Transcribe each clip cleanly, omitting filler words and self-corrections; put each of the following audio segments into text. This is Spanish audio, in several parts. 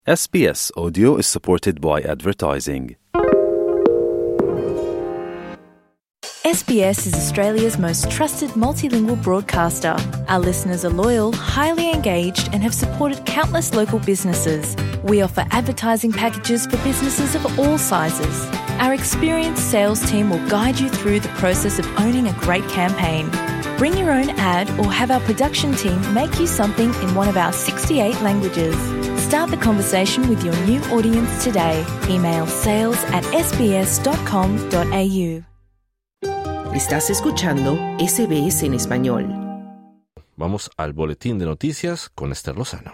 SBS Audio is supported by advertising. SBS is Australia's most trusted multilingual broadcaster. Our listeners are loyal, highly engaged, and have supported countless local businesses. We offer advertising packages for businesses of all sizes. Our experienced sales team will guide you through the process of owning a great campaign. Bring your own ad or have our production team make you something in one of our 68 languages. Start the conversation with your new audience today. Email sales@sbs.com.au. Estás escuchando SBS en español. Vamos al boletín de noticias con Esther Lozano.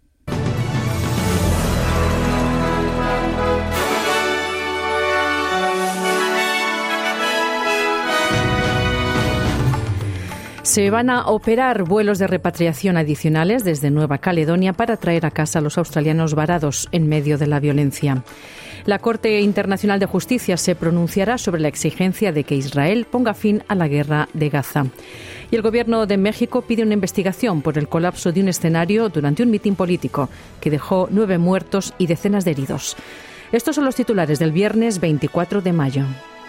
Se van a operar vuelos de repatriación adicionales desde Nueva Caledonia para traer a casa a los australianos varados en medio de la violencia. La Corte Internacional de Justicia se pronunciará sobre la exigencia de que Israel ponga fin a la guerra de Gaza. Y el Gobierno de México pide una investigación por el colapso de un escenario durante un mitin político que dejó 9 muertos y decenas de heridos. Estos son los titulares del viernes 24 de mayo.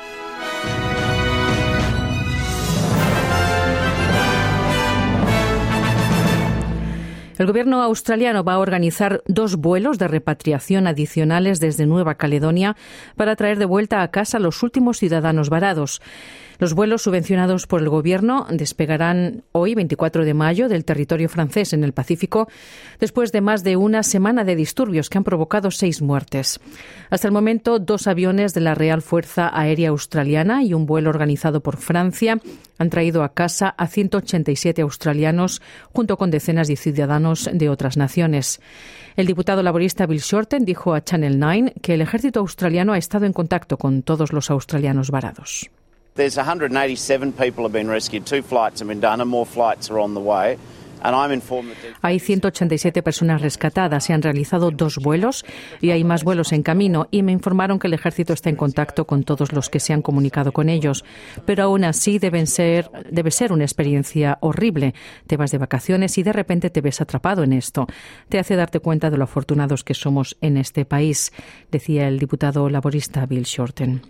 El gobierno australiano va a organizar 2 vuelos de repatriación adicionales desde Nueva Caledonia para traer de vuelta a casa a los últimos ciudadanos varados. Los vuelos subvencionados por el gobierno despegarán hoy, 24 de mayo, del territorio francés en el Pacífico, después de más de una semana de disturbios que han provocado 6 muertes. Hasta el momento, 2 aviones de la Real Fuerza Aérea Australiana y un vuelo organizado por Francia han traído a casa a 187 australianos, junto con decenas de ciudadanos de otras naciones. El diputado laborista Bill Shorten dijo a Channel 9 que el ejército australiano ha estado en contacto con todos los australianos varados. There's 187 people have been rescued. 2 flights have been done and more flights are on the way. And I'm informed that Hay 187 personas rescatadas, se han realizado 2 vuelos y hay más vuelos en camino, y me informaron que el ejército está en contacto con todos los que se han comunicado con ellos. Pero aún así debe ser una experiencia horrible. Te vas de vacaciones y de repente te ves atrapado en esto. Te hace darte cuenta de lo afortunados que somos en este país, decía el diputado laborista Bill Shorten.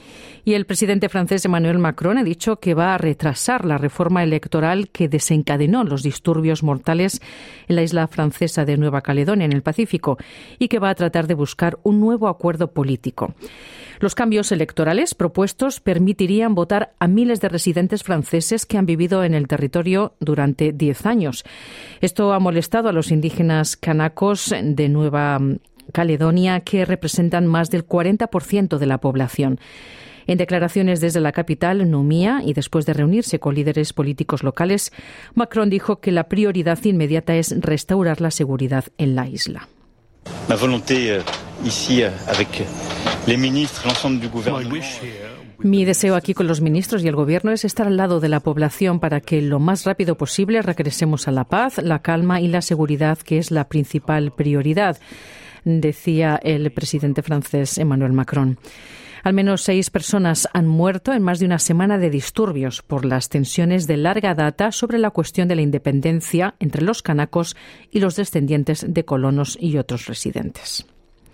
Y el presidente francés Emmanuel Macron ha dicho que va a retrasar la reforma electoral que desencadenó los disturbios mortales en la isla francesa de Nueva Caledonia, en el Pacífico, y que va a tratar de buscar un nuevo acuerdo político. Los cambios electorales propuestos permitirían votar a miles de residentes franceses que han vivido en el territorio durante 10 años. Esto ha molestado a los indígenas kanakos de Nueva Caledonia, que representan más del 40% de la población. En declaraciones desde la capital, Nouméa, y después de reunirse con líderes políticos locales, Macron dijo que la prioridad inmediata es restaurar la seguridad en la isla. Ma volonté ici avec les ministres, l'ensemble du gouvernement. Mi deseo aquí con los ministros y el gobierno es estar al lado de la población para que lo más rápido posible regresemos a la paz, la calma y la seguridad, que es la principal prioridad, decía el presidente francés Emmanuel Macron. Al menos 6 personas han muerto en más de una semana de disturbios por las tensiones de larga data sobre la cuestión de la independencia entre los kanakos y los descendientes de colonos y otros residentes.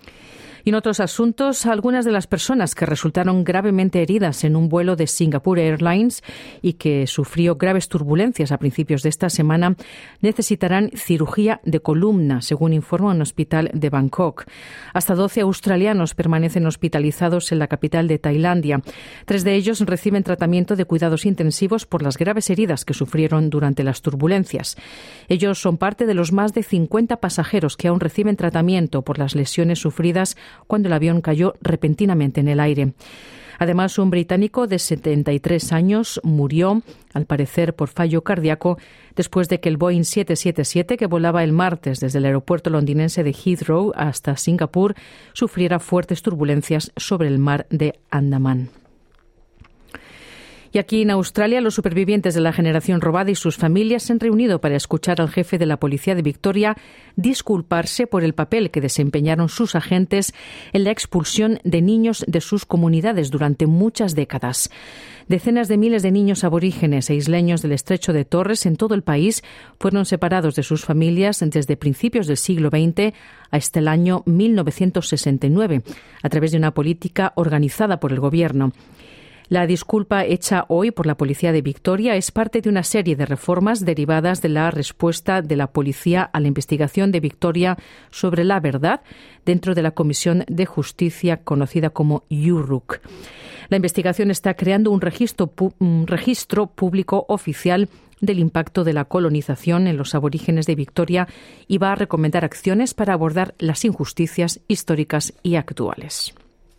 Y en otros asuntos, algunas de las personas que resultaron gravemente heridas en un vuelo de Singapore Airlines y que sufrió graves turbulencias a principios de esta semana necesitarán cirugía de columna, según informa un hospital de Bangkok. Hasta 12 australianos permanecen hospitalizados en la capital de Tailandia. 3 de ellos reciben tratamiento de cuidados intensivos por las graves heridas que sufrieron durante las turbulencias. Ellos son parte de los más de 50 pasajeros que aún reciben tratamiento por las lesiones sufridas cuando el avión cayó repentinamente en el aire. Además, un británico de 73 años murió, al parecer por fallo cardíaco, después de que el Boeing 777, que volaba el martes desde el aeropuerto londinense de Heathrow hasta Singapur, sufriera fuertes turbulencias sobre el mar de Andamán. Y aquí en Australia, los supervivientes de la generación robada y sus familias se han reunido para escuchar al jefe de la policía de Victoria disculparse por el papel que desempeñaron sus agentes en la expulsión de niños de sus comunidades durante muchas décadas. Decenas de miles de niños aborígenes e isleños del estrecho de Torres en todo el país fueron separados de sus familias desde principios del siglo XX hasta el año 1969, a través de una política organizada por el gobierno. La disculpa hecha hoy por la Policía de Victoria es parte de una serie de reformas derivadas de la respuesta de la policía a la investigación de Victoria sobre la verdad dentro de la Comisión de Justicia conocida como URUC. La investigación está creando un registro público oficial del impacto de la colonización en los aborígenes de Victoria y va a recomendar acciones para abordar las injusticias históricas y actuales.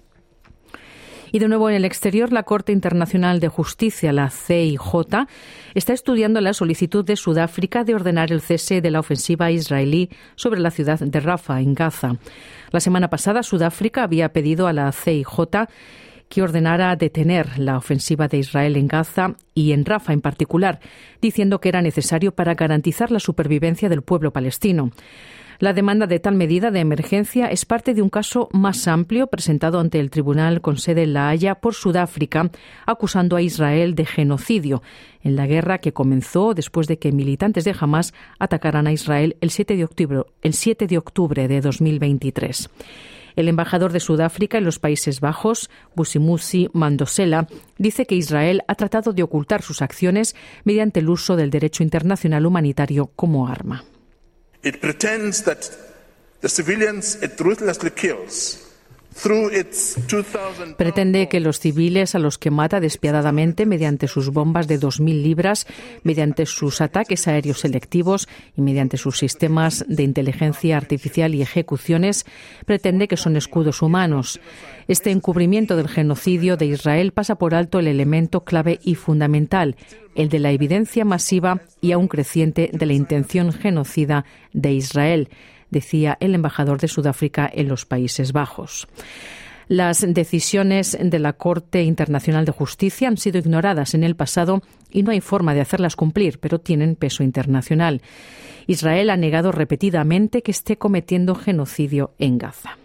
Y de nuevo en el exterior, la Corte Internacional de Justicia, la CIJ, está estudiando la solicitud de Sudáfrica de ordenar el cese de la ofensiva israelí sobre la ciudad de Rafah, en Gaza. La semana pasada, Sudáfrica había pedido a la CIJ que ordenara detener la ofensiva de Israel en Gaza y en Rafah en particular, diciendo que era necesario para garantizar la supervivencia del pueblo palestino. La demanda de tal medida de emergencia es parte de un caso más amplio presentado ante el tribunal con sede en La Haya por Sudáfrica, acusando a Israel de genocidio en la guerra que comenzó después de que militantes de Hamás atacaran a Israel el 7 de octubre de 2023. El embajador de Sudáfrica en los Países Bajos, Busimusi Mandosela, dice que Israel ha tratado de ocultar sus acciones mediante el uso del derecho internacional humanitario como arma. It pretends that the civilians it ruthlessly kills through its 2,000 Pretende que los civiles a los que mata despiadadamente mediante sus bombas de 2.000 libras, mediante sus ataques aéreos selectivos y mediante sus sistemas de inteligencia artificial y ejecuciones, pretende que son escudos humanos. Este encubrimiento del genocidio de Israel pasa por alto el elemento clave y fundamental, el de la evidencia masiva y aún creciente de la intención genocida de Israel, decía el embajador de Sudáfrica en los Países Bajos. Las decisiones de la Corte Internacional de Justicia han sido ignoradas en el pasado y no hay forma de hacerlas cumplir, pero tienen peso internacional. Israel ha negado repetidamente que esté cometiendo genocidio en Gaza.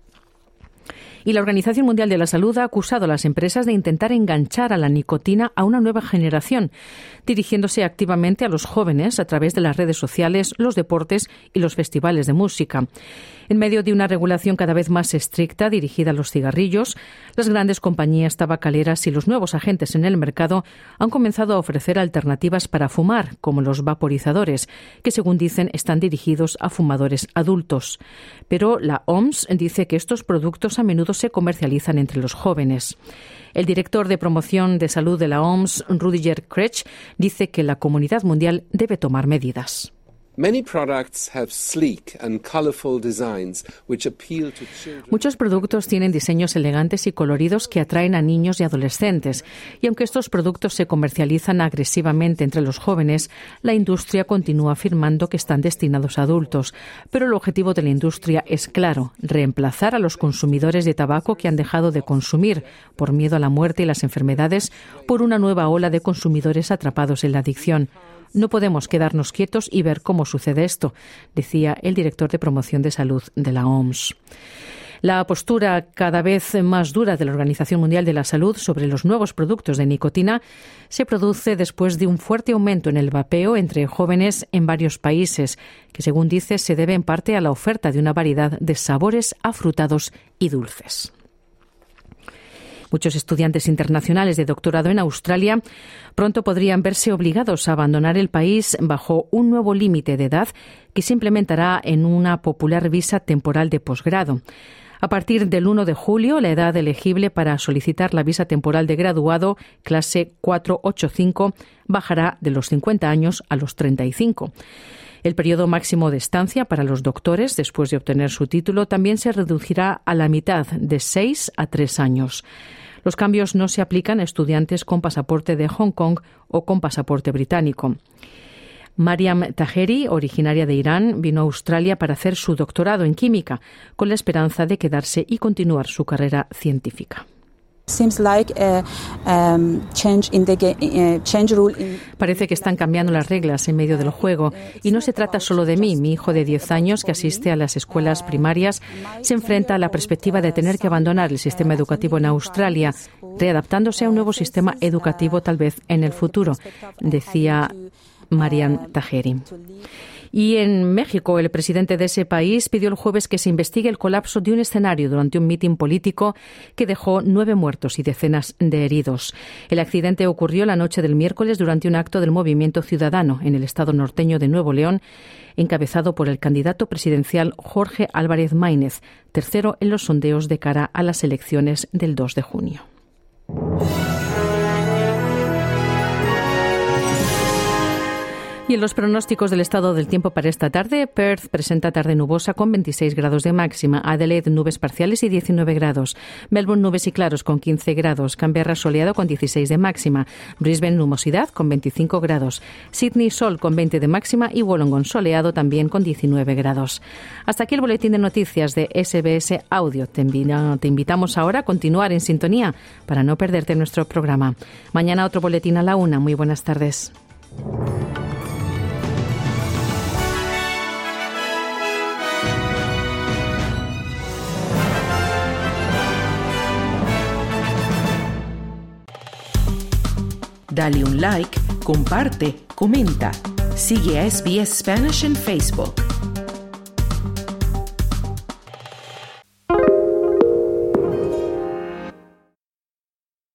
Y la Organización Mundial de la Salud ha acusado a las empresas de intentar enganchar a la nicotina a una nueva generación, dirigiéndose activamente a los jóvenes a través de las redes sociales, los deportes y los festivales de música. En medio de una regulación cada vez más estricta dirigida a los cigarrillos, las grandes compañías tabacaleras y los nuevos agentes en el mercado han comenzado a ofrecer alternativas para fumar, como los vaporizadores, que según dicen están dirigidos a fumadores adultos. Pero la OMS dice que estos productos a menudo se comercializan entre los jóvenes. El director de promoción de salud de la OMS, Rudiger Kretsch, dice que la comunidad mundial debe tomar medidas. Muchos productos tienen diseños elegantes y coloridos que atraen a niños y adolescentes, y aunque estos productos se comercializan agresivamente entre los jóvenes, la industria continúa afirmando que están destinados a adultos. Pero el objetivo de la industria es claro: reemplazar a los consumidores de tabaco que han dejado de consumir por miedo a la muerte y las enfermedades por una nueva ola de consumidores atrapados en la adicción. No podemos quedarnos quietos y ver cómo sucede esto, decía el director de promoción de salud de la OMS. La postura cada vez más dura de la Organización Mundial de la Salud sobre los nuevos productos de nicotina se produce después de un fuerte aumento en el vapeo entre jóvenes en varios países, que según dice se debe en parte a la oferta de una variedad de sabores afrutados y dulces. Muchos estudiantes internacionales de doctorado en Australia pronto podrían verse obligados a abandonar el país bajo un nuevo límite de edad que se implementará en una popular visa temporal de posgrado. A partir del 1 de julio, la edad elegible para solicitar la visa temporal de graduado, clase 485, bajará de los 50 años a los 35. El periodo máximo de estancia para los doctores, después de obtener su título, también se reducirá a la mitad, de 6 a 3 años. Los cambios no se aplican a estudiantes con pasaporte de Hong Kong o con pasaporte británico. Mariam Taheri, originaria de Irán, vino a Australia para hacer su doctorado en química, con la esperanza de quedarse y continuar su carrera científica. Parece que están cambiando las reglas en medio del juego. Y no se trata solo de mí. Mi hijo de 10 años, que asiste a las escuelas primarias, se enfrenta a la perspectiva de tener que abandonar el sistema educativo en Australia, readaptándose a un nuevo sistema educativo tal vez en el futuro, decía Marian Taheri. Y en México, el presidente de ese país pidió el jueves que se investigue el colapso de un escenario durante un mitin político que dejó 9 muertos y decenas de heridos. El accidente ocurrió la noche del miércoles durante un acto del Movimiento Ciudadano en el estado norteño de Nuevo León, encabezado por el candidato presidencial Jorge Álvarez Maínez, tercero en los sondeos de cara a las elecciones del 2 de junio. Y en los pronósticos del estado del tiempo para esta tarde, Perth presenta tarde nubosa con 26 grados de máxima, Adelaide nubes parciales y 19 grados, Melbourne nubes y claros con 15 grados, Canberra soleado con 16 de máxima, Brisbane nubosidad con 25 grados, Sydney sol con 20 de máxima y Wollongong soleado también con 19 grados. Hasta aquí el boletín de noticias de SBS Audio. Te invitamos ahora a continuar en sintonía para no perderte nuestro programa. Mañana otro boletín a la 1. Muy buenas tardes. Dale un like, comparte, comenta. Sigue a SBS Spanish en Facebook.